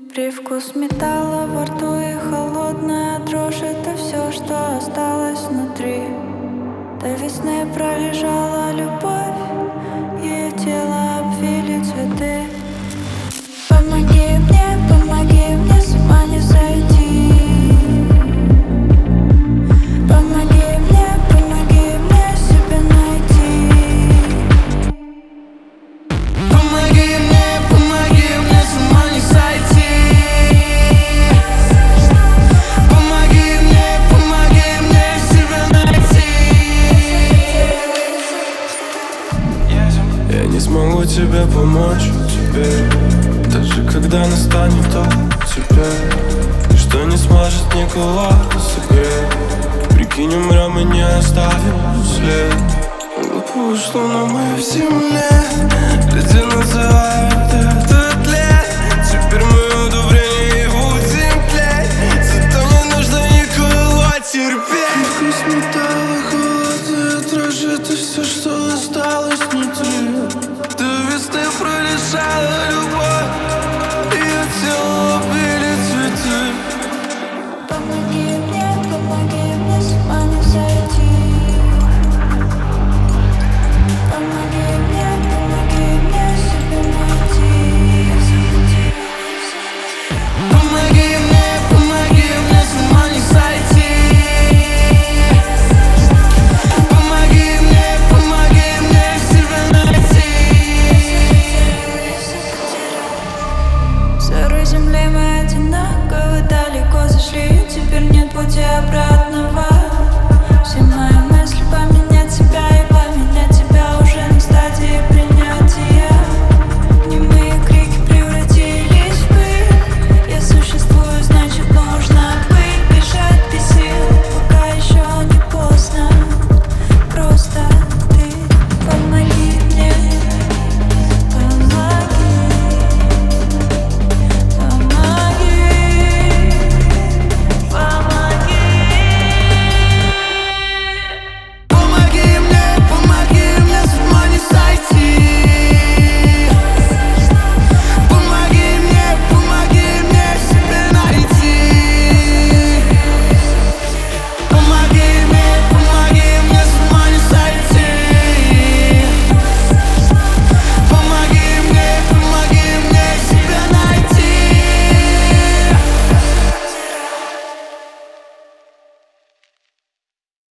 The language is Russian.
Привкус металла во рту и холодная дрожь — это все, что осталось внутри. До весны пролежала любовь, ее тело обвили цветы. Помоги мне с ума не сойти. Помоги мне себя найти. Помоги мне с ума не сойти. Помоги мне себя найти. Я не смогу тебе помочь теперь, даже когда настанет то теперь. Ничто не сможет никого согреть. Прикинь, умрем и не оставим след. Глупо, что на моей земле люди называют этот лет. Теперь мы удобрения и будем тлеть. Зато не нужно никого терпеть. Вкус металла, холодная дрожь — это все, что осталось внутри. До весны пролежала любовь, ее тело обвили цветы. Помоги мне с ума не сойти. Помоги мне себя найти. Помоги мне с ума не сойти. Помоги мне себя найти. В сырой земле мы одинаково далеко зашли. Теперь нет пути обратного. Все мои